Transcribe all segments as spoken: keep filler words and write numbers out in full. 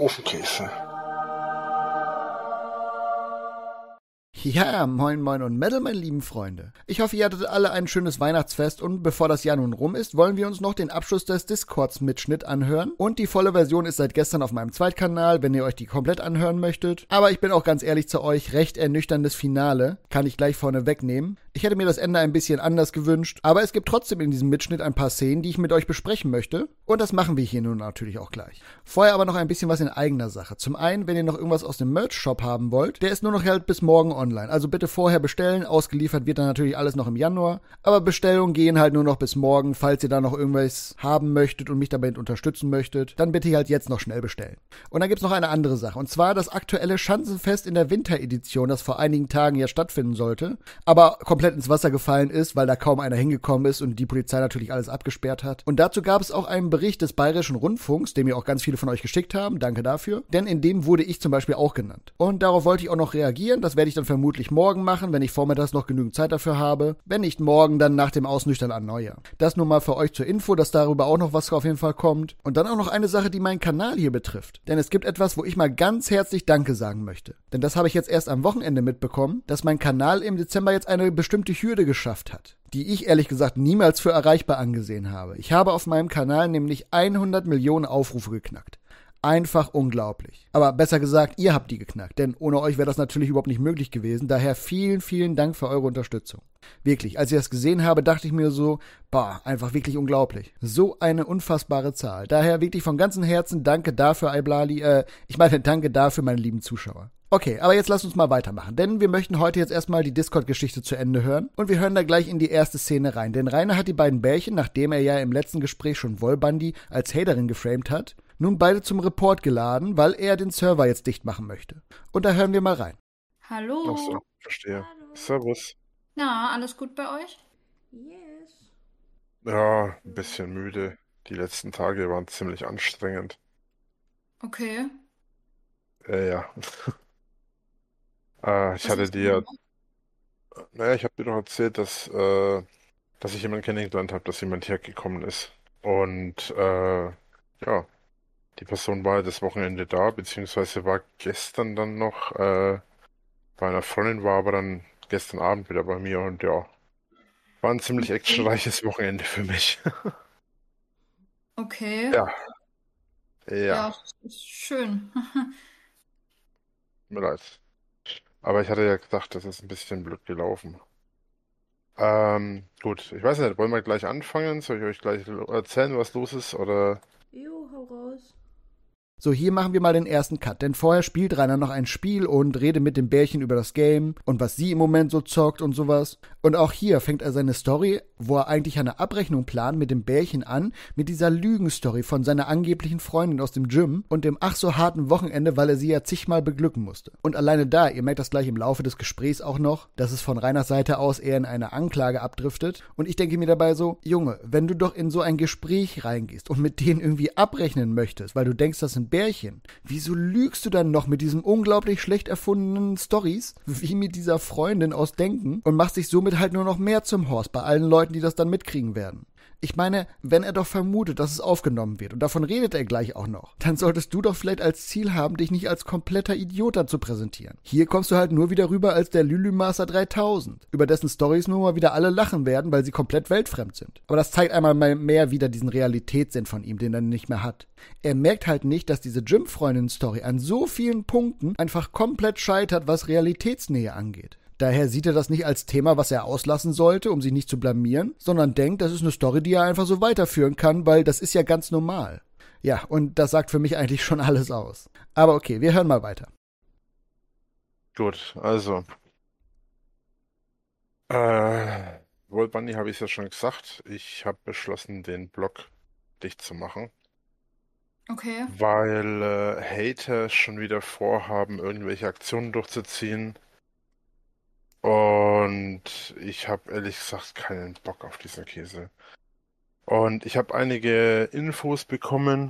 Ofenkäse. Ja, moin moin und Metal, meine lieben Freunde. Ich hoffe, ihr hattet alle ein schönes Weihnachtsfest und bevor das Jahr nun rum ist, wollen wir uns noch den Abschluss des Discords-Mitschnitt anhören. Und die volle Version ist seit gestern auf meinem Zweitkanal, wenn ihr euch die komplett anhören möchtet. Aber ich bin auch ganz ehrlich zu euch, recht ernüchterndes Finale, kann ich gleich vorne wegnehmen. Ich hätte mir das Ende ein bisschen anders gewünscht, aber es gibt trotzdem in diesem Mitschnitt ein paar Szenen, die ich mit euch besprechen möchte. Und das machen wir hier nun natürlich auch gleich. Vorher aber noch ein bisschen was in eigener Sache. Zum einen, wenn ihr noch irgendwas aus dem Merch-Shop haben wollt, der ist nur noch halt bis morgen online. Also bitte vorher bestellen, ausgeliefert wird dann natürlich alles noch im Januar. Aber Bestellungen gehen halt nur noch bis morgen, falls ihr da noch irgendwas haben möchtet und mich dabei unterstützen möchtet. Dann bitte halt jetzt noch schnell bestellen. Und dann gibt's noch eine andere Sache. Und zwar das aktuelle Schanzenfest in der Winteredition, das vor einigen Tagen ja stattfinden sollte. Aber komplett ins Wasser gefallen ist, weil da kaum einer hingekommen ist und die Polizei natürlich alles abgesperrt hat. Und dazu gab es auch einen Bericht des Bayerischen Rundfunks, den mir auch ganz viele von euch geschickt haben. Danke dafür. Denn in dem wurde ich zum Beispiel auch genannt. Und darauf wollte ich auch noch reagieren. Das werde ich dann vermutlich morgen machen, wenn ich vormittags noch genügend Zeit dafür habe. Wenn nicht morgen, dann nach dem Ausnüchtern an Neujahr. Das nur mal für euch zur Info, dass darüber auch noch was auf jeden Fall kommt. Und dann auch noch eine Sache, die meinen Kanal hier betrifft. Denn es gibt etwas, wo ich mal ganz herzlich Danke sagen möchte. Denn das habe ich jetzt erst am Wochenende mitbekommen, dass mein Kanal im Dezember jetzt eine bestimmte Hürde geschafft hat, die ich ehrlich gesagt niemals für erreichbar angesehen habe. Ich habe auf meinem Kanal nämlich hundert Millionen Aufrufe geknackt. Einfach unglaublich. Aber besser gesagt, ihr habt die geknackt, denn ohne euch wäre das natürlich überhaupt nicht möglich gewesen. Daher vielen, vielen Dank für eure Unterstützung. Wirklich, als ich das gesehen habe, dachte ich mir so, boah, einfach wirklich unglaublich. So eine unfassbare Zahl. Daher wirklich von ganzem Herzen danke dafür, Iblali, äh, ich meine danke dafür, meine lieben Zuschauer. Okay, aber jetzt lasst uns mal weitermachen, denn wir möchten heute jetzt erstmal die Discord-Geschichte zu Ende hören und wir hören da gleich in die erste Szene rein, denn Rainer hat die beiden Bärchen, nachdem er ja im letzten Gespräch schon Wollbandi als Haterin geframed hat, nun beide zum Report geladen, weil er den Server jetzt dicht machen möchte. Und da hören wir mal rein. Hallo. Ach so, verstehe. Hallo. Servus. Na, alles gut bei euch? Yes. Ja, ein bisschen müde. Die letzten Tage waren ziemlich anstrengend. Okay. Äh, ja. äh, ich Was hatte ist dir, denn? naja, ich habe dir doch erzählt, dass, äh, dass ich jemanden kennengelernt habe, dass jemand hergekommen ist. Und äh, ja, die Person war das Wochenende da, beziehungsweise war gestern dann noch äh, bei einer Freundin, war aber dann gestern Abend wieder bei mir und ja, war ein ziemlich Okay. actionreiches Wochenende für mich. Okay. Ja, ja, Ja, das ist schön. tut mir leid. Aber ich hatte ja gedacht, das ist ein bisschen blöd gelaufen. Ähm, gut, ich weiß nicht, wollen wir gleich anfangen? Soll ich euch gleich lo- erzählen, was los ist? Oder? Jo, hau raus. So, hier machen wir mal den ersten Cut, denn vorher spielt Rainer noch ein Spiel und redet mit dem Bärchen über das Game und was sie im Moment so zockt und sowas. Und auch hier fängt er seine Story, wo er eigentlich eine Abrechnung plant, mit dem Bärchen an, mit dieser Lügenstory von seiner angeblichen Freundin aus dem Gym und dem ach so harten Wochenende, weil er sie ja zigmal beglücken musste. Und alleine da, ihr merkt das gleich im Laufe des Gesprächs auch noch, dass es von Rainers Seite aus eher in eine Anklage abdriftet. Und ich denke mir dabei so, Junge, wenn du doch in so ein Gespräch reingehst und mit denen irgendwie abrechnen möchtest, weil du denkst, das sind Bärchen. Wieso lügst du dann noch mit diesen unglaublich schlecht erfundenen Stories, wie mit dieser Freundin aus Denken und machst dich somit halt nur noch mehr zum Horst bei allen Leuten, die das dann mitkriegen werden? Ich meine, wenn er doch vermutet, dass es aufgenommen wird und davon redet er gleich auch noch, dann solltest du doch vielleicht als Ziel haben, dich nicht als kompletter Idiot da zu präsentieren. Hier kommst du halt nur wieder rüber als der Lülumaster dreitausend, über dessen Stories nur mal wieder alle lachen werden, weil sie komplett weltfremd sind. Aber das zeigt einmal mal mehr wieder diesen Realitätssinn von ihm, den er nicht mehr hat. Er merkt halt nicht, dass diese Gym-Freundin-Story an so vielen Punkten einfach komplett scheitert, was Realitätsnähe angeht. Daher sieht er das nicht als Thema, was er auslassen sollte, um sich nicht zu blamieren, sondern denkt, das ist eine Story, die er einfach so weiterführen kann, weil das ist ja ganz normal. Ja, und das sagt für mich eigentlich schon alles aus. Aber okay, wir hören mal weiter. Gut, also, äh, World Bunny habe ich ja schon gesagt. Ich habe beschlossen, den Blog dicht zu machen, Okay. weil äh, Hater schon wieder vorhaben, irgendwelche Aktionen durchzuziehen. Und ich habe ehrlich gesagt keinen Bock auf diesen Käse. Und ich habe einige Infos bekommen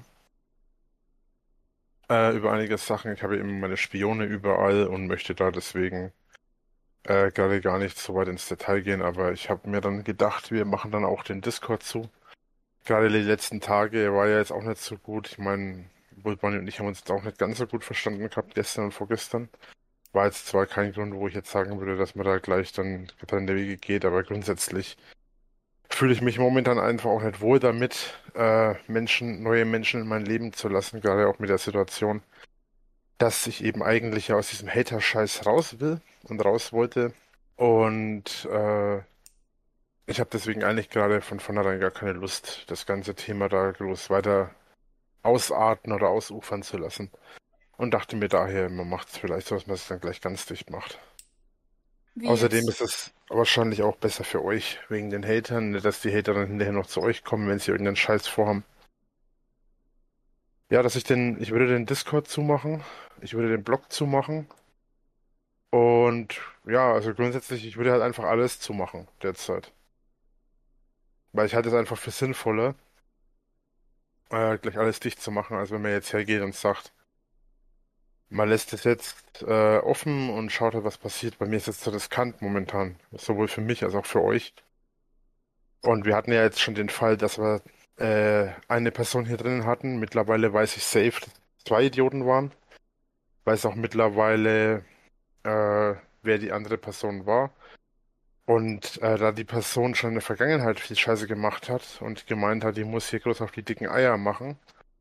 äh, über einige Sachen. Ich habe eben meine Spione überall und möchte da deswegen äh, gerade gar nicht so weit ins Detail gehen. Aber ich habe mir dann gedacht, wir machen dann auch den Discord zu. Gerade die letzten Tage war ja jetzt auch nicht so gut. Ich meine, wohl Bonnie und ich haben uns jetzt auch nicht ganz so gut verstanden gehabt, gestern und vorgestern. War jetzt zwar kein Grund, wo ich jetzt sagen würde, dass man da gleich dann getrennte Wege geht, aber grundsätzlich fühle ich mich momentan einfach auch nicht wohl damit, äh, Menschen, neue Menschen in mein Leben zu lassen, gerade auch mit der Situation, dass ich eben eigentlich ja aus diesem Hater-Scheiß raus will und raus wollte. Und äh, ich habe deswegen eigentlich gerade von vornherein gar keine Lust, das ganze Thema da groß weiter ausarten oder ausufern zu lassen. Und dachte mir daher, man macht es vielleicht so, dass man es dann gleich ganz dicht macht. Wie Außerdem jetzt? ist es wahrscheinlich auch besser für euch, wegen den Hatern, nicht, dass die Hater dann hinterher noch zu euch kommen, wenn sie irgendeinen Scheiß vorhaben. Ja, dass ich den, ich würde den Discord zumachen, ich würde den Blog zumachen und ja, also grundsätzlich, ich würde halt einfach alles zumachen derzeit. Weil ich halte es einfach für sinnvoller, äh, gleich alles dicht zu machen, als wenn man jetzt hergeht und sagt, man lässt es jetzt äh, offen und schaut halt, was passiert. Bei mir ist es zu riskant momentan, sowohl für mich als auch für euch. Und wir hatten ja jetzt schon den Fall, dass wir äh, eine Person hier drin hatten. Mittlerweile weiß ich safe, dass es zwei Idioten waren. Weiß auch mittlerweile, äh, wer die andere Person war. Und äh, da die Person schon in der Vergangenheit viel Scheiße gemacht hat und gemeint hat, die muss hier groß auf die dicken Eier machen,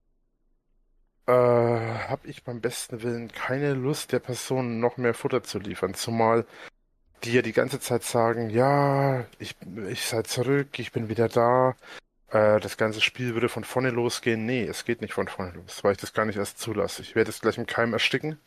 äh, habe ich beim besten Willen keine Lust, der Person noch mehr Futter zu liefern. Zumal die ja die ganze Zeit sagen, ja, ich, ich sei zurück, ich bin wieder da. Äh, das ganze Spiel würde von vorne losgehen. Nee, es geht nicht von vorne los, weil ich das gar nicht erst zulasse. Ich werde es gleich im Keim ersticken.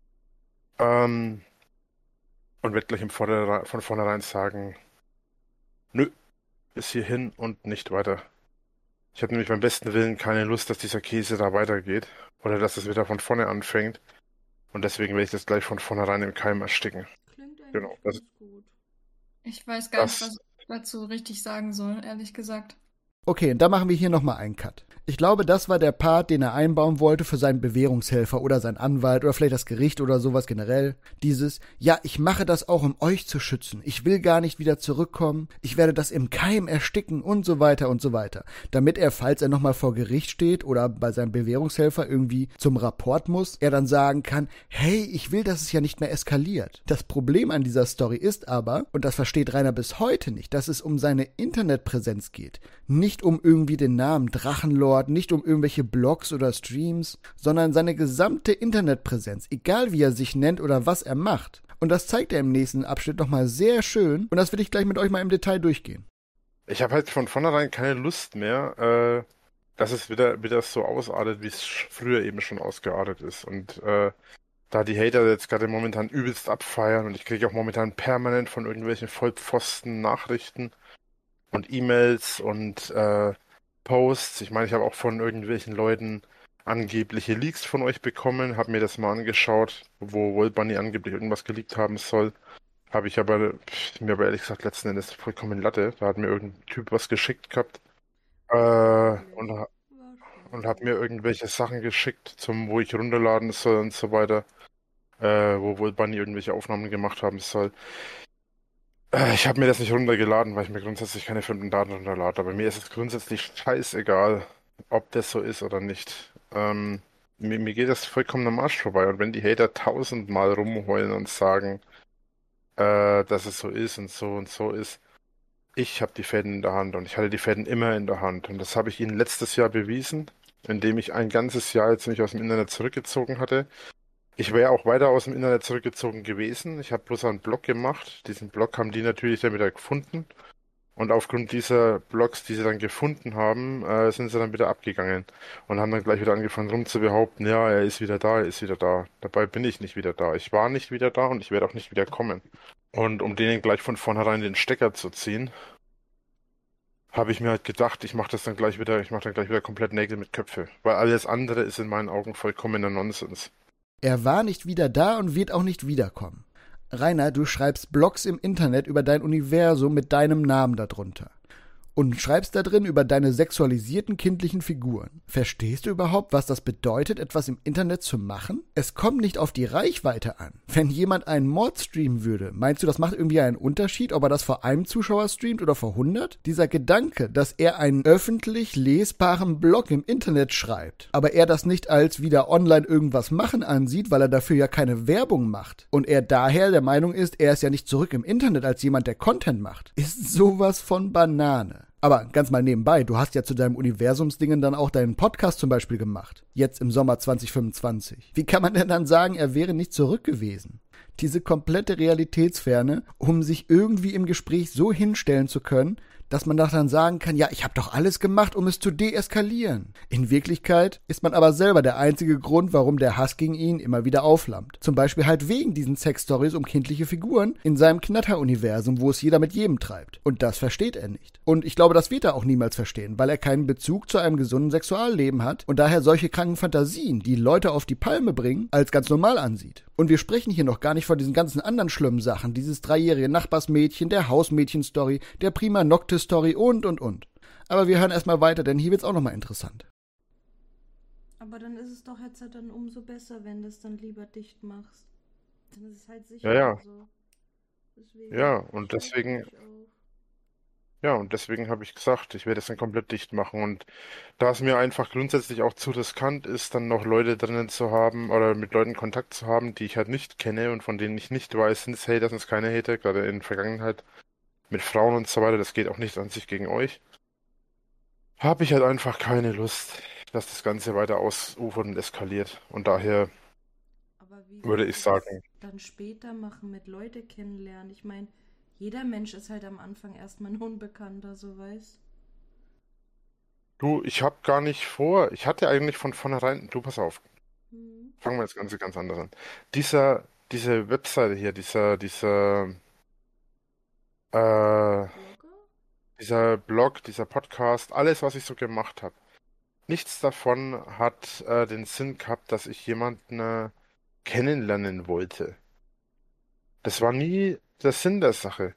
Ähm, und werde gleich im Vorder von vornherein sagen, nö, bis hierhin und nicht weiter. Ich habe nämlich beim besten Willen keine Lust, dass dieser Käse da weitergeht oder dass es wieder von vorne anfängt. Und deswegen werde ich das gleich von vornherein im Keim ersticken. Klingt Genau, eigentlich das, ganz gut. Ich weiß gar nicht, das was ich dazu richtig sagen soll, ehrlich gesagt. Okay, und da machen wir hier nochmal einen Cut. Ich glaube, das war der Part, den er einbauen wollte für seinen Bewährungshelfer oder seinen Anwalt oder vielleicht das Gericht oder sowas generell. Dieses, ja, ich mache das auch, um euch zu schützen. Ich will gar nicht wieder zurückkommen. Ich werde das im Keim ersticken und so weiter und so weiter. Damit er, falls er nochmal vor Gericht steht oder bei seinem Bewährungshelfer irgendwie zum Rapport muss, er dann sagen kann, hey, ich will, dass es ja nicht mehr eskaliert. Das Problem an dieser Story ist aber, und das versteht Rainer bis heute nicht, dass es um seine Internetpräsenz geht. Nicht um irgendwie den Namen Drachenlord, nicht um irgendwelche Blogs oder Streams, sondern seine gesamte Internetpräsenz, egal wie er sich nennt oder was er macht. Und das zeigt er im nächsten Abschnitt nochmal sehr schön und das will ich gleich mit euch mal im Detail durchgehen. Ich habe halt von vornherein keine Lust mehr, äh, dass es wieder, wieder so ausartet, wie es sch- früher eben schon ausgeartet ist. Und äh, da die Hater jetzt gerade momentan übelst abfeiern und ich kriege auch momentan permanent von irgendwelchen Vollpfosten Nachrichten und E-Mails und äh, Posts. Ich meine, ich habe auch von irgendwelchen Leuten angebliche Leaks von euch bekommen, habe mir das mal angeschaut, wo World Bunny angeblich irgendwas geleakt haben soll. Habe ich aber, pff, mir aber ehrlich gesagt letzten Endes vollkommen Latte. Da hat mir irgendein Typ was geschickt gehabt äh, und, ha- War und hat Spaß. mir irgendwelche Sachen geschickt, zum, wo ich runterladen soll und so weiter, äh, wo World Bunny irgendwelche Aufnahmen gemacht haben soll. Äh, ich habe mir das nicht runtergeladen, weil ich mir grundsätzlich keine fremden Daten runterlade. Aber mir ist es grundsätzlich scheißegal, ob das so ist oder nicht. Ähm, mir, mir geht das vollkommen am Arsch vorbei. Und wenn die Hater tausendmal rumheulen und sagen, äh, dass es so ist und so und so ist, ich habe die Fäden in der Hand und ich halte die Fäden immer in der Hand. Und das habe ich Ihnen letztes Jahr bewiesen, indem ich ein ganzes Jahr jetzt mich aus dem Internet zurückgezogen hatte. Ich wäre auch weiter aus dem Internet zurückgezogen gewesen. Ich habe bloß einen Blog gemacht. Diesen Blog haben die natürlich dann wieder gefunden. Und aufgrund dieser Blogs, die sie dann gefunden haben, äh, sind sie dann wieder abgegangen und haben dann gleich wieder angefangen rum zu behaupten, ja, er ist wieder da, er ist wieder da. Dabei bin ich nicht wieder da. Ich war nicht wieder da und ich werde auch nicht wieder kommen. Und um denen gleich von vornherein den Stecker zu ziehen, habe ich mir halt gedacht, ich mache das dann gleich wieder, ich mache dann gleich wieder komplett Nägel mit Köpfe. Weil alles andere ist in meinen Augen vollkommener Nonsens. Er war nicht wieder da und wird auch nicht wiederkommen. Rainer, du schreibst Blogs im Internet über dein Universum mit deinem Namen darunter. und schreibst da drin über deine sexualisierten kindlichen Figuren. Verstehst du überhaupt, was das bedeutet, etwas im Internet zu machen? Es kommt nicht auf die Reichweite an. Wenn jemand einen Mord streamen würde, meinst du, das macht irgendwie einen Unterschied, ob er das vor einem Zuschauer streamt oder vor hundert? Dieser Gedanke, dass er einen öffentlich lesbaren Blog im Internet schreibt, aber er das nicht als wieder online irgendwas machen ansieht, weil er dafür ja keine Werbung macht und er daher der Meinung ist, er ist ja nicht zurück im Internet als jemand, der Content macht, ist sowas von Banane. Aber ganz mal nebenbei, du hast ja zu deinem Universumsdingen dann auch deinen Podcast zum Beispiel gemacht. Jetzt im Sommer zwanzig fünfundzwanzig. Wie kann man denn dann sagen, er wäre nicht zurück gewesen? Diese komplette Realitätsferne, um sich irgendwie im Gespräch so hinstellen zu können, dass man dann sagen kann, ja, ich habe doch alles gemacht, um es zu deeskalieren. In Wirklichkeit ist man aber selber der einzige Grund, warum der Hass gegen ihn immer wieder aufflammt. Zum Beispiel halt wegen diesen Sexstories um kindliche Figuren in seinem Knatter-Universum, wo es jeder mit jedem treibt. Und das versteht er nicht. Und ich glaube, das wird er auch niemals verstehen, weil er keinen Bezug zu einem gesunden Sexualleben hat und daher solche kranken Fantasien, die Leute auf die Palme bringen, als ganz normal ansieht. Und wir sprechen hier noch gar nicht von diesen ganzen anderen schlimmen Sachen, dieses dreijährige Nachbarsmädchen, der Hausmädchen-Story, der Prima Noctis-Story und, und, und. Aber wir hören erstmal weiter, denn hier wird's auch nochmal interessant. Aber dann ist es doch jetzt halt dann umso besser, wenn du es dann lieber dicht machst. Dann ist es halt sicher Ja, ja. so. Deswegen Ja, und schreib deswegen, dich auf. ja, und deswegen habe ich gesagt, ich werde es dann komplett dicht machen. Und da es mir einfach grundsätzlich auch zu riskant ist, dann noch Leute drinnen zu haben oder mit Leuten Kontakt zu haben, die ich halt nicht kenne und von denen ich nicht weiß, sind es Hater, sind es keine Hater, gerade in der Vergangenheit mit Frauen und so weiter, das geht auch nicht an sich gegen euch, habe ich halt einfach keine Lust, dass das Ganze weiter ausufert und eskaliert. Und daher Aber wie würde willst ich du das sagen, dann später machen, mit Leute kennenlernen? Ich meine, jeder Mensch ist halt am Anfang erstmal ein Unbekannter, so weißt. du, ich habe gar nicht vor, ich hatte eigentlich von vornherein, du pass auf, Hm. fangen wir das Ganze ganz anders an. Dieser, diese Webseite hier, dieser, dieser, äh, Blogger? dieser Blog, dieser Podcast, alles, was ich so gemacht habe, nichts davon hat äh, den Sinn gehabt, dass ich jemanden äh, kennenlernen wollte. Das war nie der Sinn der Sache.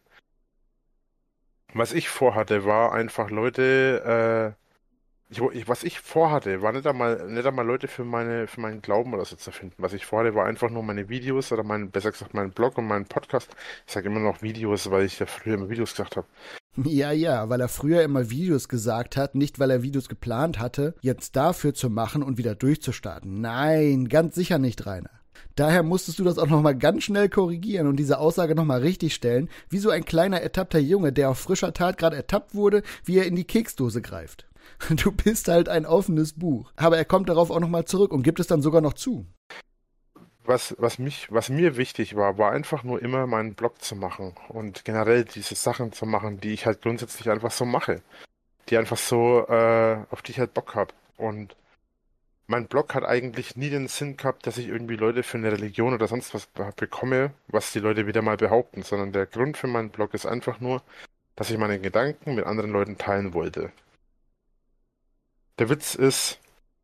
Was ich vorhatte, war einfach Leute, äh, ich, wo- ich, was ich vorhatte, war nicht einmal, nicht einmal Leute für meine, für meinen Glauben oder so zu finden. Was ich vorhatte, war einfach nur meine Videos oder mein, besser gesagt, meinen Blog und meinen Podcast. Ich sage immer noch Videos, weil ich ja früher immer Videos gesagt habe. Ja, ja, weil er früher immer Videos gesagt hat, nicht weil er Videos geplant hatte, jetzt dafür zu machen und wieder durchzustarten. Nein, ganz sicher nicht, Rainer. Daher musstest du das auch nochmal ganz schnell korrigieren und diese Aussage nochmal richtig stellen, wie so ein kleiner ertappter Junge, der auf frischer Tat gerade ertappt wurde, wie er in die Keksdose greift. Du bist halt ein offenes Buch. Aber er kommt darauf auch nochmal zurück und gibt es dann sogar noch zu. Was, was mich, was mir wichtig war, war einfach nur immer meinen Blog zu machen und generell diese Sachen zu machen, die ich halt grundsätzlich einfach so mache, die einfach so, äh, auf die ich halt Bock habe. Und mein Blog hat eigentlich nie den Sinn gehabt, dass ich irgendwie Leute für eine Religion oder sonst was be- bekomme, was die Leute wieder mal behaupten, sondern der Grund für meinen Blog ist einfach nur, dass ich meine Gedanken mit anderen Leuten teilen wollte. Der Witz ist,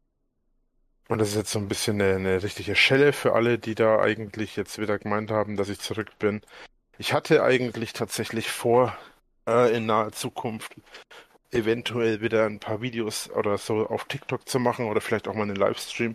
und das ist jetzt so ein bisschen eine, eine richtige Schelle für alle, die da eigentlich jetzt wieder gemeint haben, dass ich zurück bin. Ich hatte eigentlich tatsächlich vor, äh, in naher Zukunft eventuell wieder ein paar Videos oder so auf TikTok zu machen oder vielleicht auch mal einen Livestream.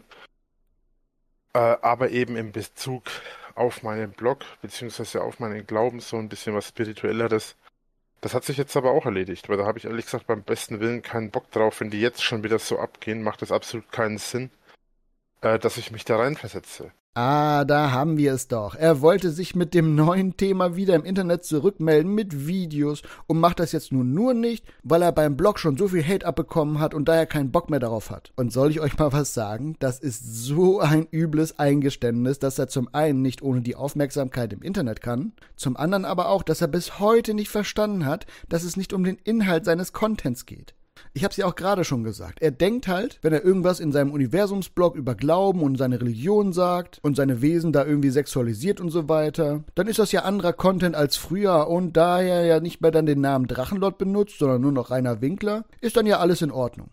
Äh, aber eben in Bezug auf meinen Blog, beziehungsweise auf meinen Glauben, so ein bisschen was Spirituelleres. Das hat sich jetzt aber auch erledigt, weil da habe ich ehrlich gesagt beim besten Willen keinen Bock drauf. Wenn die jetzt schon wieder so abgehen, macht das absolut keinen Sinn, äh, dass ich mich da reinversetze. Ah, da haben wir es doch. Er wollte sich mit dem neuen Thema wieder im Internet zurückmelden mit Videos und macht das jetzt nun nur nicht, weil er beim Blog schon so viel Hate abbekommen hat und daher keinen Bock mehr darauf hat. Und soll ich euch mal was sagen? Das ist so ein übles Eingeständnis, dass er zum einen nicht ohne die Aufmerksamkeit im Internet kann, zum anderen aber auch, dass er bis heute nicht verstanden hat, dass es nicht um den Inhalt seines Contents geht. Ich hab's ja auch gerade schon gesagt. Er denkt halt, wenn er irgendwas in seinem Universumsblog über Glauben und seine Religion sagt und seine Wesen da irgendwie sexualisiert und so weiter, dann ist das ja anderer Content als früher und da er ja nicht mehr dann den Namen Drachenlord benutzt, sondern nur noch Rainer Winkler, ist dann ja alles in Ordnung.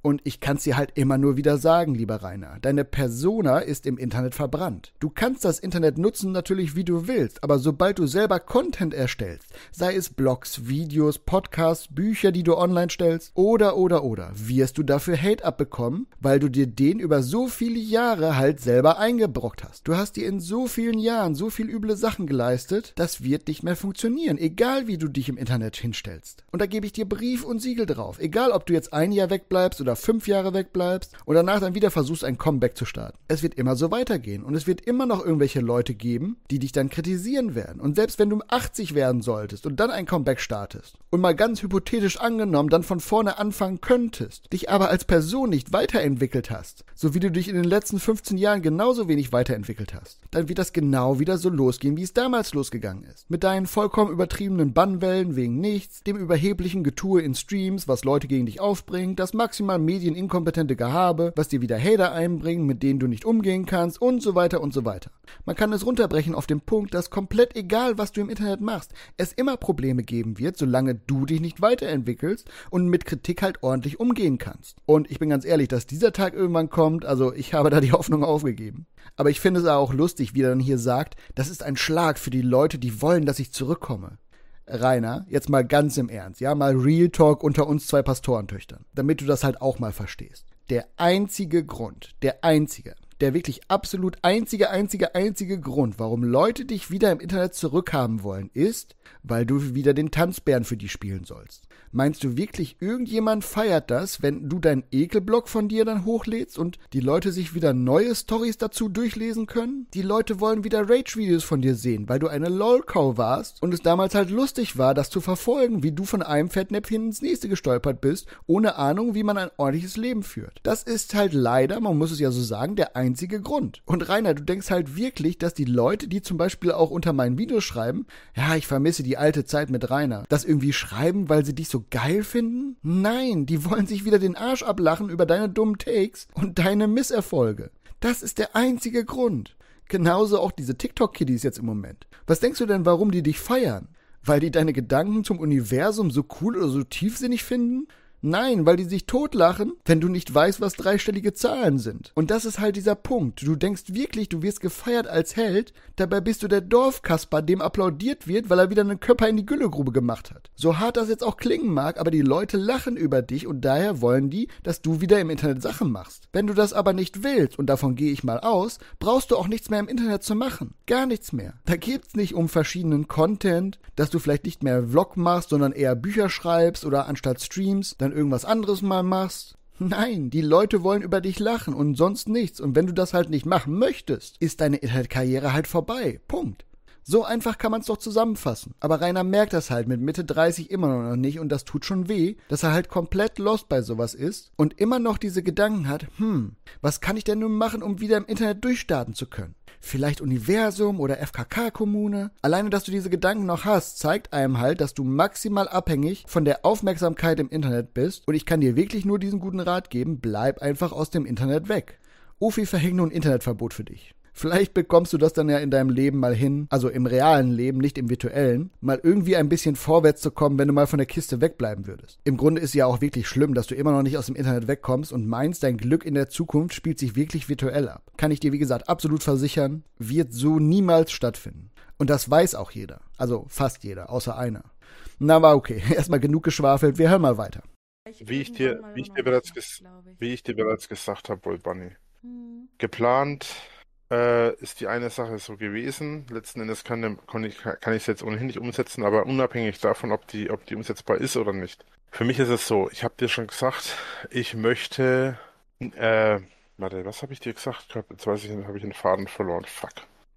Und ich kann's dir halt immer nur wieder sagen, lieber Rainer, deine Persona ist im Internet verbrannt. Du kannst das Internet nutzen natürlich, wie du willst, aber sobald du selber Content erstellst, sei es Blogs, Videos, Podcasts, Bücher, die du online stellst, oder, oder, oder, wirst du dafür Hate abbekommen, weil du dir den über so viele Jahre halt selber eingebrockt hast. Du hast dir in so vielen Jahren so viel üble Sachen geleistet, das wird nicht mehr funktionieren, egal wie du dich im Internet hinstellst. Und da gebe ich dir Brief und Siegel drauf, egal ob du jetzt ein Jahr wegbleibst oder fünf Jahre wegbleibst und danach dann wieder versuchst, ein Comeback zu starten. Es wird immer so weitergehen und es wird immer noch irgendwelche Leute geben, die dich dann kritisieren werden. Und selbst wenn du achtzig werden solltest und dann ein Comeback startest und mal ganz hypothetisch angenommen dann von vorne anfangen könntest, dich aber als Person nicht weiterentwickelt hast, so wie du dich in den letzten fünfzehn Jahren genauso wenig weiterentwickelt hast, dann wird das genau wieder so losgehen, wie es damals losgegangen ist. Mit deinen vollkommen übertriebenen Bannwellen wegen nichts, dem überheblichen Getue in Streams, was Leute gegen dich aufbringt, das maximal medieninkompetente Gehabe, was dir wieder Hater einbringen, mit denen du nicht umgehen kannst und so weiter und so weiter. Man kann es runterbrechen auf den Punkt, dass komplett egal, was du im Internet machst, es immer Probleme geben wird, solange du dich nicht weiterentwickelst und mit Kritik halt ordentlich umgehen kannst. Und ich bin ganz ehrlich, dass dieser Tag irgendwann kommt, also ich habe da die Hoffnung aufgegeben. Aber ich finde es auch lustig, wie er dann hier sagt, das ist ein Schlag für die Leute, die wollen, dass ich zurückkomme. Rainer, jetzt mal ganz im Ernst, ja, mal Real Talk unter uns zwei Pastorentöchtern, damit du das halt auch mal verstehst. Der einzige Grund, der einzige, der wirklich absolut einzige, einzige, einzige Grund, warum Leute dich wieder im Internet zurückhaben wollen, ist, weil du wieder den Tanzbären für die spielen sollst. Meinst du wirklich, irgendjemand feiert das, wenn du deinen Ekelblog von dir dann hochlädst und die Leute sich wieder neue Storys dazu durchlesen können? Die Leute wollen wieder Rage-Videos von dir sehen, weil du eine LOL-Cow warst und es damals halt lustig war, das zu verfolgen, wie du von einem Fettnäpfchen ins nächste gestolpert bist, ohne Ahnung, wie man ein ordentliches Leben führt. Das ist halt leider, man muss es ja so sagen, der einzige Grund. Und Rainer, du denkst halt wirklich, dass die Leute, die zum Beispiel auch unter meinen Videos schreiben, ja, ich vermisse die alte Zeit mit Rainer, das irgendwie schreiben, weil sie dich so geil finden? Nein, die wollen sich wieder den Arsch ablachen über deine dummen Takes und deine Misserfolge. Das ist der einzige Grund. Genauso auch diese TikTok-Kiddies jetzt im Moment. Was denkst du denn, warum die dich feiern? Weil die deine Gedanken zum Universum so cool oder so tiefsinnig finden? Nein, weil die sich totlachen, wenn du nicht weißt, was dreistellige Zahlen sind. Und das ist halt dieser Punkt. Du denkst wirklich, du wirst gefeiert als Held, dabei bist du der Dorfkasper, dem applaudiert wird, weil er wieder einen Körper in die Güllegrube gemacht hat. So hart das jetzt auch klingen mag, aber die Leute lachen über dich und daher wollen die, dass du wieder im Internet Sachen machst. Wenn du das aber nicht willst, und davon gehe ich mal aus, brauchst du auch nichts mehr im Internet zu machen. Gar nichts mehr. Da geht's nicht um verschiedenen Content, dass du vielleicht nicht mehr Vlog machst, sondern eher Bücher schreibst oder anstatt Streams dann irgendwas anderes mal machst. Nein, die Leute wollen über dich lachen und sonst nichts. Und wenn du das halt nicht machen möchtest, ist deine Internetkarriere halt vorbei. Punkt. So einfach kann man es doch zusammenfassen. Aber Rainer merkt das halt mit Mitte dreißig immer noch nicht und das tut schon weh, dass er halt komplett lost bei sowas ist und immer noch diese Gedanken hat, hm, was kann ich denn nun machen, um wieder im Internet durchstarten zu können? Vielleicht Universum oder F K K-Kommune. Alleine, dass du diese Gedanken noch hast, zeigt einem halt, dass du maximal abhängig von der Aufmerksamkeit im Internet bist. Und ich kann dir wirklich nur diesen guten Rat geben, bleib einfach aus dem Internet weg. Ufi verhängt nun ein Internetverbot für dich. Vielleicht bekommst du das dann ja in deinem Leben mal hin, also im realen Leben, nicht im virtuellen, mal irgendwie ein bisschen vorwärts zu kommen, wenn du mal von der Kiste wegbleiben würdest. Im Grunde ist ja auch wirklich schlimm, dass du immer noch nicht aus dem Internet wegkommst und meinst, dein Glück in der Zukunft spielt sich wirklich virtuell ab. Kann ich dir, wie gesagt, absolut versichern, wird so niemals stattfinden. Und das weiß auch jeder. Also fast jeder, außer einer. Na, aber okay, erstmal genug geschwafelt, wir hören mal weiter. Wie ich dir, wie ich dir bereits, ges wie ich dir bereits gesagt habe, Boy Bunny, hm. geplant äh, ist die eine Sache so gewesen. Letzten Endes kann, kann ich kann ich es jetzt ohnehin nicht umsetzen, aber unabhängig davon, ob die, ob die umsetzbar ist oder nicht. Für mich ist es so, ich habe dir schon gesagt, ich möchte, äh, warte, was habe ich dir gesagt? Jetzt weiß ich, habe ich den Faden verloren. Fuck.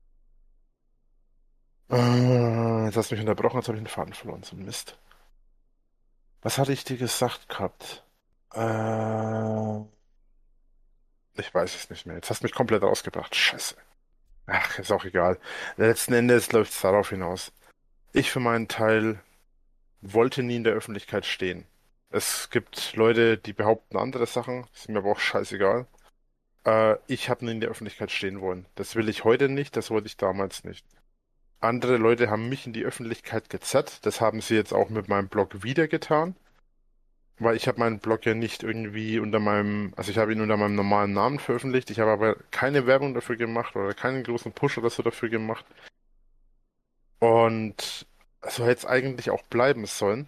Äh, jetzt hast du mich unterbrochen, jetzt habe ich den Faden verloren. So ein Mist. Was hatte ich dir gesagt gehabt? Äh, ich weiß es nicht mehr. Jetzt hast du mich komplett rausgebracht. Scheiße. Ach, ist auch egal. Letzten Endes läuft es darauf hinaus. Ich für meinen Teil wollte nie in der Öffentlichkeit stehen. Es gibt Leute, die behaupten andere Sachen, ist mir aber auch scheißegal. Äh, ich habe nie in der Öffentlichkeit stehen wollen. Das will ich heute nicht, das wollte ich damals nicht. Andere Leute haben mich in die Öffentlichkeit gezerrt, das haben sie jetzt auch mit meinem Blog wieder getan. weil ich habe meinen Blog ja nicht irgendwie unter meinem, also ich habe ihn unter meinem normalen Namen veröffentlicht, ich habe aber keine Werbung dafür gemacht oder keinen großen Push oder so dafür gemacht. Und so hätte es eigentlich auch bleiben sollen.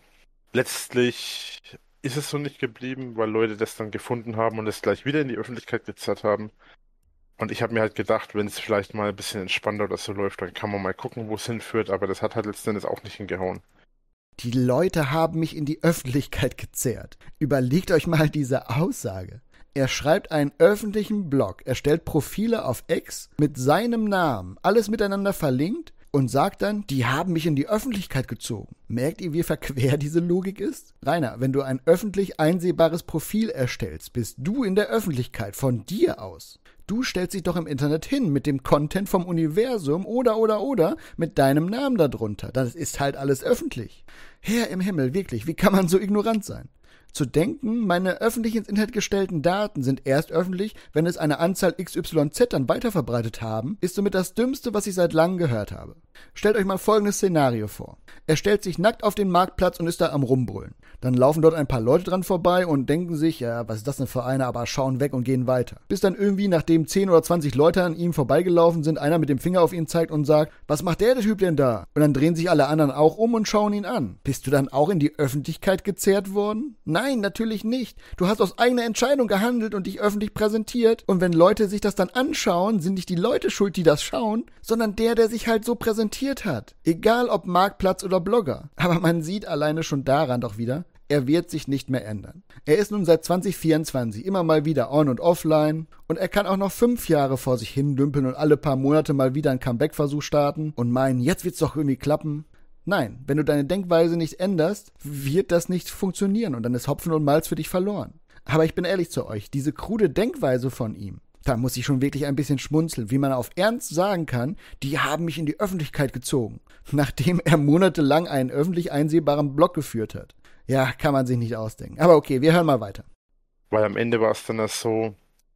Letztlich ist es so nicht geblieben, weil Leute das dann gefunden haben und es gleich wieder in die Öffentlichkeit gezerrt haben. Und ich habe mir halt gedacht, wenn es vielleicht mal ein bisschen entspannter oder so läuft, dann kann man mal gucken, wo es hinführt, aber das hat halt letzten Endes auch nicht hingehauen. Die Leute haben mich in die Öffentlichkeit gezerrt. Überlegt euch mal diese Aussage. Er schreibt einen öffentlichen Blog, er stellt Profile auf X mit seinem Namen, alles miteinander verlinkt und sagt dann, die haben mich in die Öffentlichkeit gezogen. Merkt ihr, wie verquer diese Logik ist? Rainer, wenn du ein öffentlich einsehbares Profil erstellst, bist du in der Öffentlichkeit von dir aus. Du stellst dich doch im Internet hin mit dem Content vom Universum oder oder oder mit deinem Namen darunter. Das ist halt alles öffentlich. Herr im Himmel, wirklich, wie kann man so ignorant sein? Zu denken, meine öffentlich ins Internet gestellten Daten sind erst öffentlich, wenn es eine Anzahl X Y Z dann weiterverbreitet haben, ist somit das Dümmste, was ich seit langem gehört habe. Stellt euch mal folgendes Szenario vor. Er stellt sich nackt auf den Marktplatz und ist da am Rumbrüllen. Dann laufen dort ein paar Leute dran vorbei und denken sich, ja, was ist das denn für einer, aber schauen weg und gehen weiter. Bis dann irgendwie, nachdem zehn oder zwanzig Leute an ihm vorbeigelaufen sind, einer mit dem Finger auf ihn zeigt und sagt, was macht der, der Typ denn da? Und dann drehen sich alle anderen auch um und schauen ihn an. Bist du dann auch in die Öffentlichkeit gezerrt worden? Nein, natürlich nicht. Du hast aus eigener Entscheidung gehandelt und dich öffentlich präsentiert. Und wenn Leute sich das dann anschauen, sind nicht die Leute schuld, die das schauen, sondern der, der sich halt so präsentiert hat. Egal ob Marktplatz oder Blogger. Aber man sieht alleine schon daran doch wieder, er wird sich nicht mehr ändern. Er ist nun seit zwanzig vierundzwanzig immer mal wieder on und offline und er kann auch noch fünf Jahre vor sich hin dümpeln und alle paar Monate mal wieder einen Comeback-Versuch starten und meinen, jetzt wird's doch irgendwie klappen. Nein, wenn du deine Denkweise nicht änderst, wird das nicht funktionieren und dann ist Hopfen und Malz für dich verloren. Aber ich bin ehrlich zu euch, diese krude Denkweise von ihm, da muss ich schon wirklich ein bisschen schmunzeln, wie man auf Ernst sagen kann, die haben mich in die Öffentlichkeit gezogen, nachdem er monatelang einen öffentlich einsehbaren Blog geführt hat. Ja, kann man sich nicht ausdenken. Aber okay, wir hören mal weiter. Weil am Ende war es dann das so,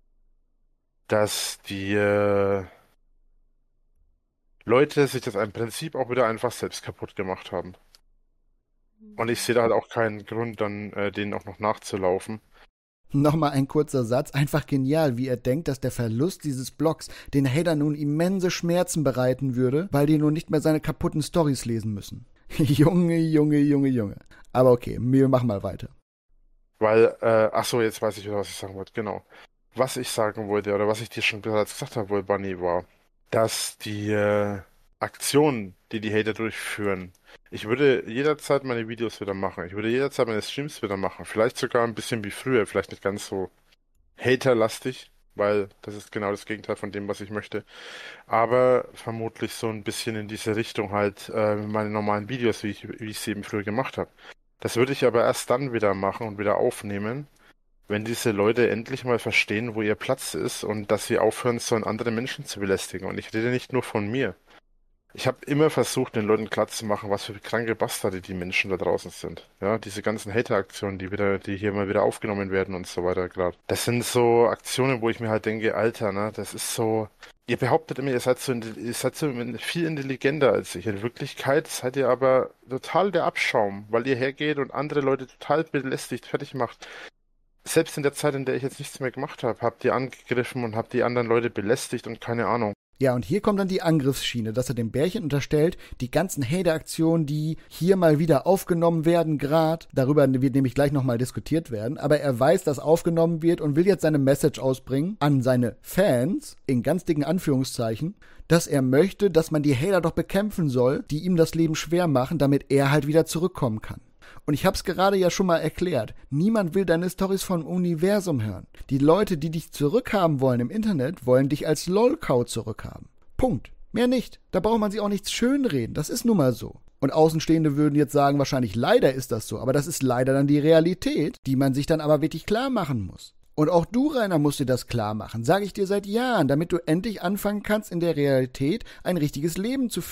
dass die äh, Leute sich das im Prinzip auch wieder einfach selbst kaputt gemacht haben. Und ich sehe da halt auch keinen Grund, dann äh, denen auch noch nachzulaufen. Nochmal ein kurzer Satz. Einfach genial, wie er denkt, dass der Verlust dieses Blogs den Hater nun immense Schmerzen bereiten würde, weil die nun nicht mehr seine kaputten Storys lesen müssen. Junge, Junge, Junge, Junge. Aber okay, wir machen mal weiter. Weil, äh, ach so, jetzt weiß ich wieder, was ich sagen wollte. Genau. Was ich sagen wollte, oder was ich dir schon bereits gesagt habe, wohl, Bunny, war, dass die äh, Aktionen, die die Hater durchführen, ich würde jederzeit meine Videos wieder machen. Ich würde jederzeit meine Streams wieder machen. Vielleicht sogar ein bisschen wie früher, vielleicht nicht ganz so haterlastig, weil das ist genau das Gegenteil von dem, was ich möchte. Aber vermutlich so ein bisschen in diese Richtung halt äh, meine normalen Videos, wie ich, wie ich sie eben früher gemacht habe. Das würde ich aber erst dann wieder machen und wieder aufnehmen, wenn diese Leute endlich mal verstehen, wo ihr Platz ist und dass sie aufhören sollen, andere Menschen zu belästigen. Und ich rede nicht nur von mir. Ich habe immer versucht, den Leuten klarzumachen, was für kranke Bastarde die Menschen da draußen sind. Ja, diese ganzen Hater-Aktionen, die wieder, die hier mal wieder aufgenommen werden und so weiter, gerade. Das sind so Aktionen, wo ich mir halt denke, Alter, ne, das ist so. Ihr behauptet immer, ihr seid so, ihr seid so viel intelligenter als ich. In Wirklichkeit seid ihr aber total der Abschaum, weil ihr hergeht und andere Leute total belästigt, fertig macht. Selbst in der Zeit, in der ich jetzt nichts mehr gemacht habe, habt ihr angegriffen und habt die anderen Leute belästigt und keine Ahnung. Ja, und hier kommt dann die Angriffsschiene, dass er dem Bärchen unterstellt, die ganzen Hater-Aktionen, die hier mal wieder aufgenommen werden, gerade, darüber wird nämlich gleich nochmal diskutiert werden, aber er weiß, dass aufgenommen wird und will jetzt seine Message ausbringen an seine Fans, in ganz dicken Anführungszeichen, dass er möchte, dass man die Hater doch bekämpfen soll, die ihm das Leben schwer machen, damit er halt wieder zurückkommen kann. Und ich hab's gerade ja schon mal erklärt. Niemand will deine Storys vom Universum hören. Die Leute, die dich zurückhaben wollen im Internet, wollen dich als Lolcow zurückhaben. Punkt. Mehr nicht. Da braucht man sich auch nichts schönreden. Das ist nun mal so. Und Außenstehende würden jetzt sagen, wahrscheinlich leider ist das so. Aber das ist leider dann die Realität, die man sich dann aber wirklich klar machen muss. Und auch du, Rainer, musst dir das klar machen, sage ich dir seit Jahren, damit du endlich anfangen kannst, in der Realität ein richtiges Leben zu führen.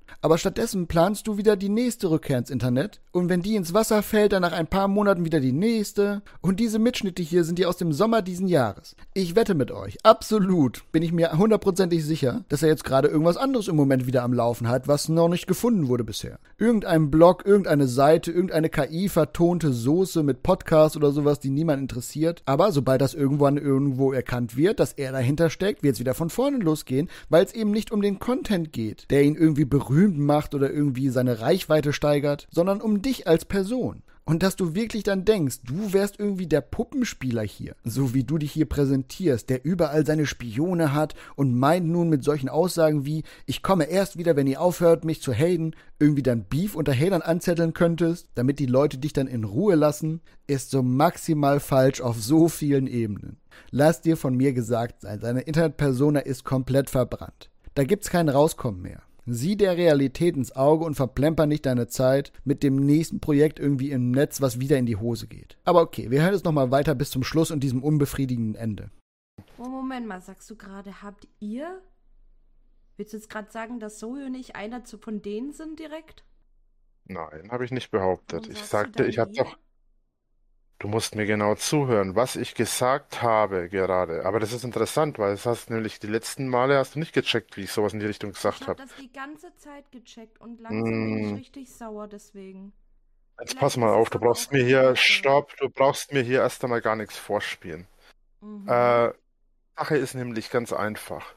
Aber stattdessen planst du wieder die nächste Rückkehr ins Internet und wenn die ins Wasser fällt, dann nach ein paar Monaten wieder die nächste. Und diese Mitschnitte hier sind die aus dem Sommer diesen Jahres. Ich wette mit euch, absolut, bin ich mir hundertprozentig sicher, dass er jetzt gerade irgendwas anderes im Moment wieder am Laufen hat, was noch nicht gefunden wurde bisher. Irgendein Blog, irgendeine Seite, irgendeine K I-vertonte Soße mit Podcast oder sowas, die niemand interessiert. Aber sobald das irgendwann irgendwo erkannt wird, dass er dahinter steckt, wird es wieder von vorne losgehen, weil es eben nicht um den Content geht, der ihn irgendwie berühmt macht oder irgendwie seine Reichweite steigert, sondern um dich als Person. Und dass du wirklich dann denkst, du wärst irgendwie der Puppenspieler hier, so wie du dich hier präsentierst, der überall seine Spione hat und meint nun mit solchen Aussagen wie, ich komme erst wieder, wenn ihr aufhört, mich zu haten, irgendwie dann Beef unter Hatern anzetteln könntest, damit die Leute dich dann in Ruhe lassen, ist so maximal falsch auf so vielen Ebenen. Lass dir von mir gesagt sein, seine Internetpersona ist komplett verbrannt. Da gibt's kein Rauskommen mehr. Sieh der Realität ins Auge und verplemper nicht deine Zeit mit dem nächsten Projekt irgendwie im Netz, was wieder in die Hose geht. Aber okay, wir hören jetzt nochmal weiter bis zum Schluss und diesem unbefriedigenden Ende. Oh, Moment mal, sagst du gerade, habt ihr? Willst du jetzt gerade sagen, dass Zoe und ich einer zu, von denen sind direkt? Nein, habe ich nicht behauptet. Warum Ich sagst sagte, du dann ich habe ihr? doch... Du musst mir genau zuhören, was ich gesagt habe gerade. Aber das ist interessant, weil das hast nämlich die letzten Male hast du nicht gecheckt, wie ich sowas in die Richtung gesagt Ich habe habe. das die ganze Zeit gecheckt und langsam bin ich Hm, richtig sauer deswegen. jetzt Vielleicht pass mal ist auf, es du aber brauchst auch mir hier, Interesse. stopp, du brauchst mir hier erst einmal gar nichts vorspielen. Mhm. Äh, Sache ist nämlich ganz einfach.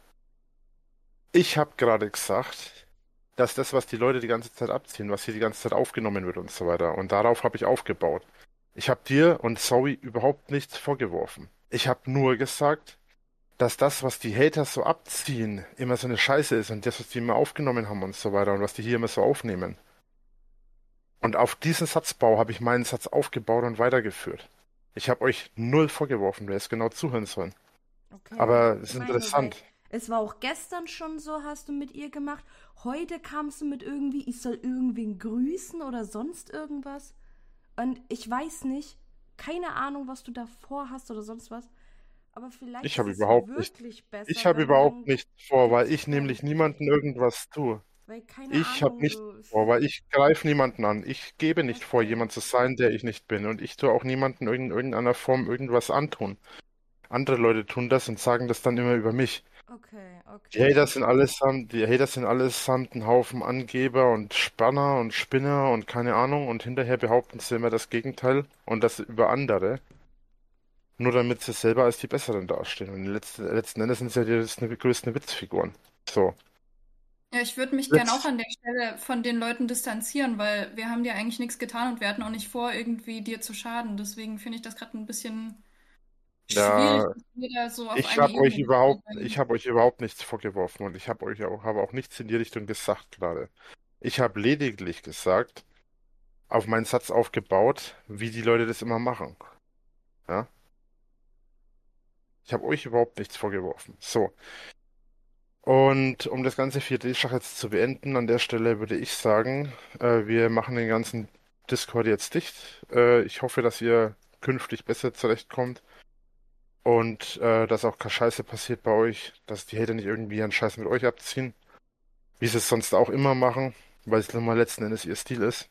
Ich habe gerade gesagt, dass das, was die Leute die ganze Zeit abziehen, was hier die ganze Zeit aufgenommen wird und so weiter. Und darauf habe ich aufgebaut. Ich habe dir und Zoe überhaupt nichts vorgeworfen. Ich habe nur gesagt, dass das, was die Hater so abziehen, immer so eine Scheiße ist und das, was die immer aufgenommen haben und so weiter und was die hier immer so aufnehmen. Und auf diesen Satzbau habe ich meinen Satz aufgebaut und weitergeführt. Ich habe euch null vorgeworfen, du hättest genau zuhören sollen. Okay, Aber ich es ist meine, weil interessant. es war auch gestern schon so, hast du mit ihr gemacht. Heute kamst du mit irgendwie, ich soll irgendwen grüßen oder sonst irgendwas. Und ich weiß nicht, keine Ahnung, was du da vorhast oder sonst was. Aber vielleicht Ich ist habe es überhaupt nicht, wirklich besser, ich habe wenn du überhaupt dann nichts vor, weil ich richtig nämlich ehrlich niemandem bist. irgendwas tue. Weil, keine Ich habe Ahnung, nichts du. vor, weil ich greife niemanden an. Ich gebe nicht vor, Okay, jemand zu sein, der ich nicht bin. Und ich tue auch niemandem in irgendeiner Form irgendwas antun. Andere Leute tun das und sagen das dann immer über mich. okay, Die okay. Hater sind allesamt, die Hater sind allesamt ein Haufen Angeber und Spanner und Spinner und keine Ahnung und hinterher behaupten sie immer das Gegenteil und das über andere, nur damit sie selber als die Besseren dastehen. Und letzten, letzten Endes sind sie ja die die größten Witzfiguren. So. Ja, ich würde mich gern auch Jetzt, an der Stelle von den Leuten distanzieren, weil wir haben dir eigentlich nichts getan und wir hatten auch nicht vor, irgendwie dir zu schaden. Deswegen finde ich das gerade ein bisschen schwierig, ja, dass wir da so auf ich eine habe euch Ebene überhaupt, ich kommen. habe euch überhaupt nichts vorgeworfen und ich habe euch auch, habe auch nichts in die Richtung gesagt gerade. Ich habe lediglich gesagt, auf meinen Satz aufgebaut, wie die Leute das immer machen. Ja? Ich habe euch überhaupt nichts vorgeworfen. So. Und um das ganze vier D-Schach jetzt zu beenden, an der Stelle würde ich sagen, äh, wir machen den ganzen Discord jetzt dicht. Äh, ich hoffe, dass ihr künftig besser zurechtkommt und äh, dass auch keine Scheiße passiert bei euch, dass die Hater nicht irgendwie einen Scheiß mit euch abziehen, wie sie es sonst auch immer machen, weil es nun mal letzten Endes ihr Stil ist.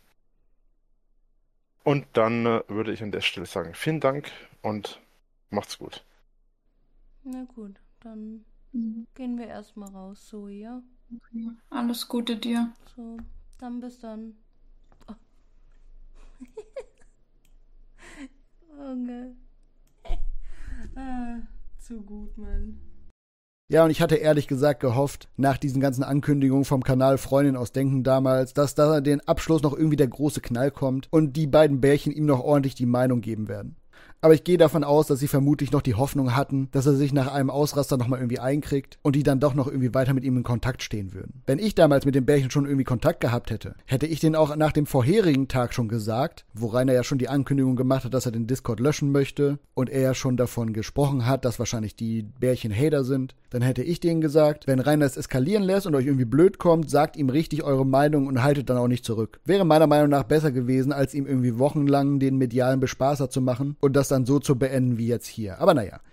Und dann äh, würde ich an der Stelle sagen, vielen Dank und macht's gut. Na gut, dann Mhm. gehen wir erstmal raus, so, ja? Okay. Alles Gute dir. So, dann bis dann. Oh, Junge. Ah, zu gut, Mann. Ja, und ich hatte ehrlich gesagt gehofft, nach diesen ganzen Ankündigungen vom Kanal Freundin aus Denken damals, dass da den Abschluss noch irgendwie der große Knall kommt und die beiden Bärchen ihm noch ordentlich die Meinung geben werden. Aber ich gehe davon aus, dass sie vermutlich noch die Hoffnung hatten, dass er sich nach einem Ausraster nochmal irgendwie einkriegt und die dann doch noch irgendwie weiter mit ihm in Kontakt stehen würden. Wenn ich damals mit dem Bärchen schon irgendwie Kontakt gehabt hätte, hätte ich den auch nach dem vorherigen Tag schon gesagt, wo Rainer ja schon die Ankündigung gemacht hat, dass er den Discord löschen möchte und er ja schon davon gesprochen hat, dass wahrscheinlich die Bärchen Hater sind, dann hätte ich denen gesagt, wenn Rainer es eskalieren lässt und euch irgendwie blöd kommt, sagt ihm richtig eure Meinung und haltet dann auch nicht zurück. Wäre meiner Meinung nach besser gewesen, als ihm irgendwie wochenlang den medialen Bespaßer zu machen und das dann so zu beenden wie jetzt hier. Aber naja,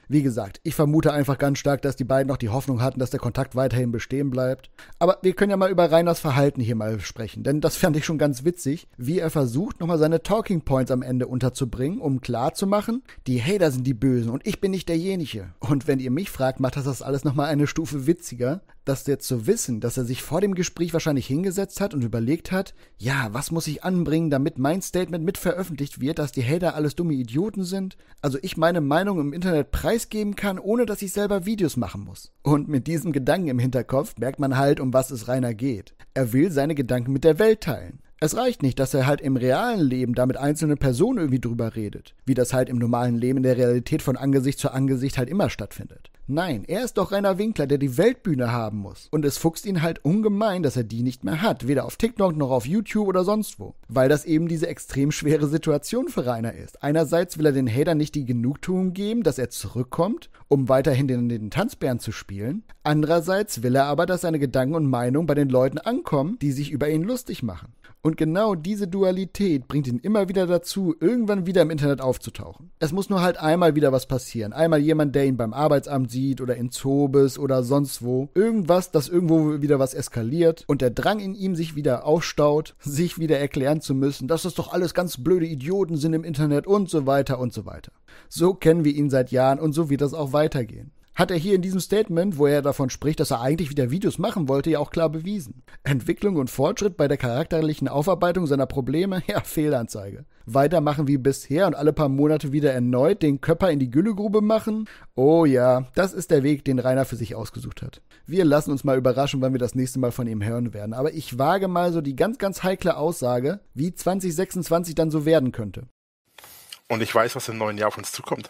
Wie gesagt, ich vermute einfach ganz stark, dass die beiden noch die Hoffnung hatten, dass der Kontakt weiterhin bestehen bleibt. Aber wir können ja mal über Rainers Verhalten hier mal sprechen, denn das fand ich schon ganz witzig, wie er versucht, nochmal seine Talking Points am Ende unterzubringen, um klarzumachen, die Hater sind die Bösen und ich bin nicht derjenige. Und wenn ihr mich fragt, macht das das alles nochmal eine Stufe witziger, das jetzt zu wissen, dass er sich vor dem Gespräch wahrscheinlich hingesetzt hat und überlegt hat, ja, was muss ich anbringen, damit mein Statement mit veröffentlicht wird, dass die Hater alles dumme Idioten sind, also ich meine Meinung im Internet preisgeben kann, ohne dass ich selber Videos machen muss. Und mit diesem Gedanken im Hinterkopf merkt man halt, um was es Rainer geht. Er will seine Gedanken mit der Welt teilen. Es reicht nicht, dass er halt im realen Leben da mit einzelnen Personen irgendwie drüber redet, wie das halt im normalen Leben in der Realität von Angesicht zu Angesicht halt immer stattfindet. Nein, er ist doch Rainer Winkler, der die Weltbühne haben muss. Und es fuchst ihn halt ungemein, dass er die nicht mehr hat, weder auf TikTok noch auf YouTube oder sonst wo. Weil das eben diese extrem schwere Situation für Rainer ist. Einerseits will er den Hatern nicht die Genugtuung geben, dass er zurückkommt, um weiterhin den, den Tanzbären zu spielen. Andererseits will er aber, dass seine Gedanken und Meinungen bei den Leuten ankommen, die sich über ihn lustig machen. Und genau diese Dualität bringt ihn immer wieder dazu, irgendwann wieder im Internet aufzutauchen. Es muss nur halt einmal wieder was passieren. Einmal jemand, der ihn beim Arbeitsamt sieht oder in Zobes oder sonst wo. Irgendwas, dass irgendwo wieder was eskaliert und der Drang in ihm sich wieder aufstaut, sich wieder erklären zu müssen, dass das doch alles ganz blöde Idioten sind im Internet und so weiter und so weiter. So kennen wir ihn seit Jahren und so wird das auch weitergehen. Hat er hier in diesem Statement, wo er davon spricht, dass er eigentlich wieder Videos machen wollte, ja auch klar bewiesen. Entwicklung und Fortschritt bei der charakterlichen Aufarbeitung seiner Probleme? Ja, Fehlanzeige. Weitermachen wie bisher und alle paar Monate wieder erneut den Köpper in die Güllegrube machen? Oh ja, das ist der Weg, den Rainer für sich ausgesucht hat. Wir lassen uns mal überraschen, wann wir das nächste Mal von ihm hören werden. Aber ich wage mal so die ganz, ganz heikle Aussage, wie zwanzig sechsundzwanzig dann so werden könnte. Und ich weiß, was im neuen Jahr auf uns zukommt.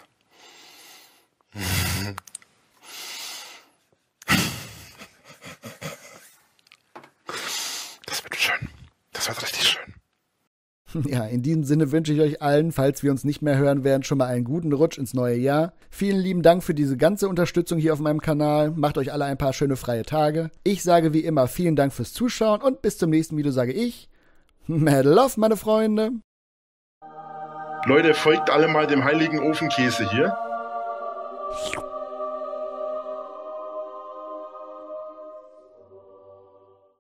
Das wird schön. Das wird richtig schön. Ja, in diesem Sinne wünsche ich euch allen, falls wir uns nicht mehr hören werden, schon mal einen guten Rutsch ins neue Jahr. Vielen lieben Dank für diese ganze Unterstützung hier auf meinem Kanal. Macht euch alle ein paar schöne freie Tage. Ich sage wie immer vielen Dank fürs Zuschauen und bis zum nächsten Video sage ich Mad Love, meine Freunde. Leute, folgt alle mal dem heiligen Ofenkäse hier.